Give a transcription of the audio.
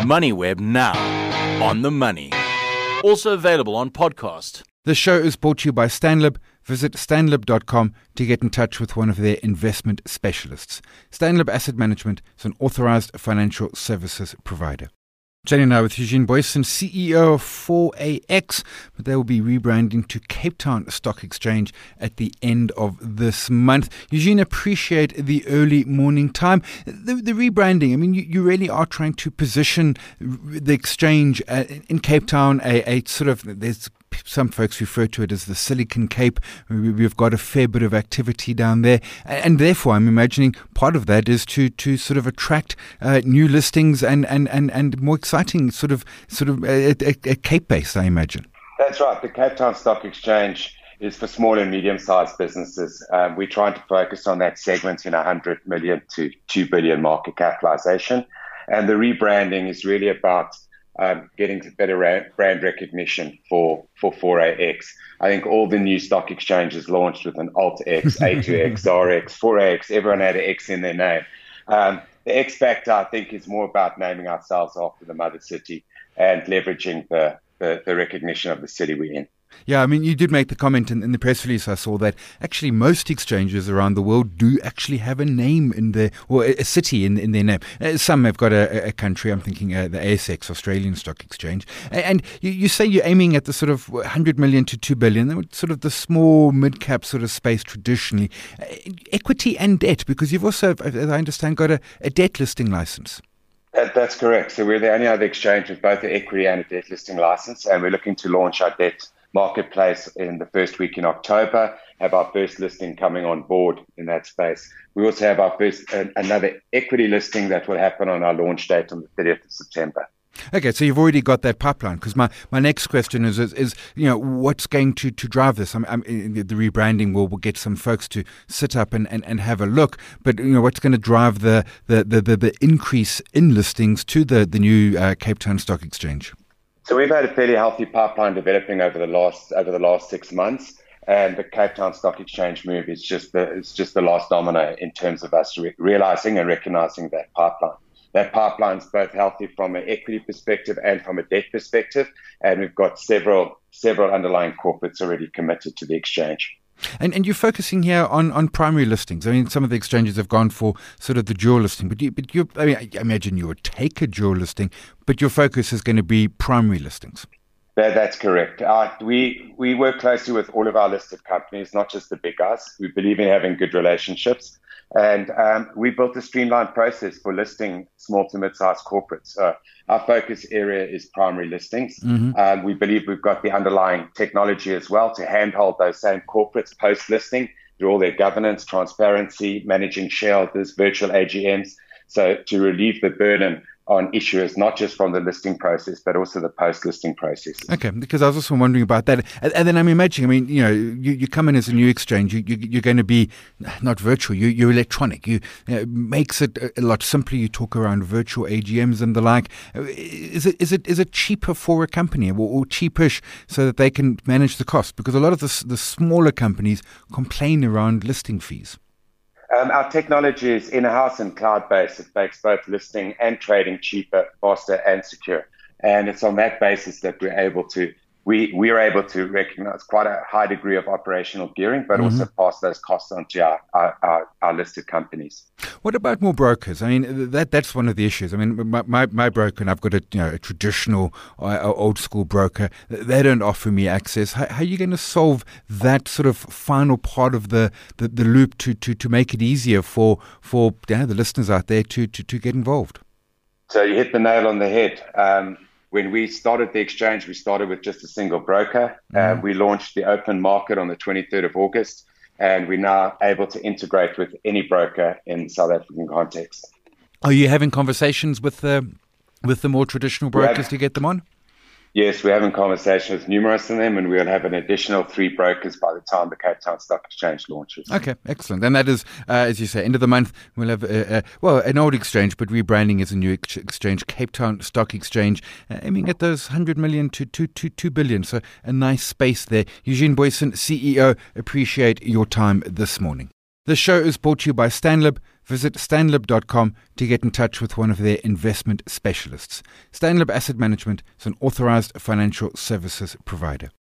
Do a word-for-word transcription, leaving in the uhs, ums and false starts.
MoneyWeb now, on the money. Also available on podcast. The show is brought to you by Stanlib. Visit stanlib dot com to get in touch with one of their investment specialists. Stanlib Asset Management is an authorized financial services provider. Chatting now with Eugene Boyson, C E O of four A X, but they will be rebranding to Cape Town Stock Exchange at the end of this month. Eugene, appreciate the early morning time. The, the rebranding, I mean, you, you really are trying to position the exchange uh, in Cape Town, a, a sort of, there's some folks refer to it as the Silicon Cape. We've got a fair bit of activity down there. And therefore, I'm imagining part of that is to to sort of attract uh, new listings and, and, and, and more exciting sort of sort of a, a, a Cape base, I imagine. That's right. The Cape Town Stock Exchange is for small and medium-sized businesses. Um, we're trying to focus on that segment in one hundred million to two billion market capitalization. And the rebranding is really about Um, getting better ra- brand recognition for, for four A X. I think all the new stock exchanges launched with an Alt-X, A two X, R X, four A X, everyone had an X in their name. Um, the X factor, I think, is more about naming ourselves after the mother city and leveraging the, the, the recognition of the city we're in. Yeah, I mean, you did make the comment in, in the press release. I saw that actually most exchanges around the world do actually have a name in their, or a, a city in, in their name. Uh, some have got a, a country. I'm thinking uh, the A S X, Australian Stock Exchange. And, and you, you say you're aiming at the sort of one hundred million to two billion, sort of the small mid-cap sort of space traditionally. Uh, equity and debt, because you've also, as I understand, got a, a debt listing license. That, that's correct. So we're the only other exchange with both an equity and a debt listing license, and we're looking to launch our debt marketplace in the first week in October, have our first listing coming on board in that space. We also have our first uh, another equity listing that will happen on our launch date on the thirtieth of September. Okay, so you've already got that pipeline. Because my, my next question is, is, is, you know, what's going to, to drive this? I'm, I'm, the rebranding will, will get some folks to sit up and, and, and have a look. But, you know, what's going to drive the, the, the, the, the increase in listings to the, the new uh, Cape Town Stock Exchange? So we've had a fairly healthy pipeline developing over the last over the last six months, and the Cape Town Stock Exchange move is just the it's just the last domino in terms of us re- realizing and recognizing that pipeline. That pipeline is both healthy from an equity perspective and from a debt perspective, and we've got several several underlying corporates already committed to the exchange. And and you're focusing here on, on primary listings. I mean, some of the exchanges have gone for sort of the dual listing, but you, but you, I mean, I imagine you would take a dual listing, but your focus is going to be primary listings. That, that's correct. Uh, we we work closely with all of our listed companies, not just the big guys. We believe in having good relationships, and um, we built a streamlined process for listing small to mid-sized corporates. Uh, our focus area is primary listings. Mm-hmm. Um, we believe we've got the underlying technology as well to handhold those same corporates post-listing through all their governance, transparency, managing shareholders, virtual A G Ms. So to relieve the burden on issuers, not just from the listing process, but also the post-listing process. Okay, because I was also wondering about that. And, and then I'm imagining, I mean, you know, you, you come in as a new exchange, you, you, you're going to be not virtual, you, you're electronic. You, you know, it makes it a lot simpler. You talk around virtual A G Ms and the like. Is it is it is it cheaper for a company or, or cheapish so that they can manage the cost? Because a lot of the, the smaller companies complain around listing fees. Um, our technology is in-house and cloud-based. It makes both listing and trading cheaper, faster, and secure. And it's on that basis that we're able to we we are able to recognize quite a high degree of operational gearing, but mm-hmm. also pass those costs on to our, our, our, our listed companies. What about more brokers? I mean, that that's one of the issues. I mean, my my, my broker, and I've got a, you know, a traditional, uh, old school broker. They don't offer me access. How, how are you going to solve that sort of final part of the, the, the loop to, to, to make it easier for for you know, the listeners out there to, to, to get involved? So you hit the nail on the head. Um, When we started the exchange, we started with just a single broker. Mm-hmm. Uh, we launched the open market on the twenty-third of August, and we're now able to integrate with any broker in South African context. Are you having conversations with the, with the more traditional brokers have, to get them on? Yes, we're having conversations with numerous of them, and we'll have an additional three brokers by the time the Cape Town Stock Exchange launches. Okay, excellent. And that is, uh, as you say, end of the month, we'll have, a, a, well, an old exchange, but rebranding as a new ex- exchange, Cape Town Stock Exchange, uh, aiming at those one hundred million to two billion. So a nice space there. Eugene Boyson, C E O, appreciate your time this morning. The show is brought to you by Stanlib. visit stanlib dot com to get in touch with one of their investment specialists. Stanlib Asset Management is an authorized financial services provider.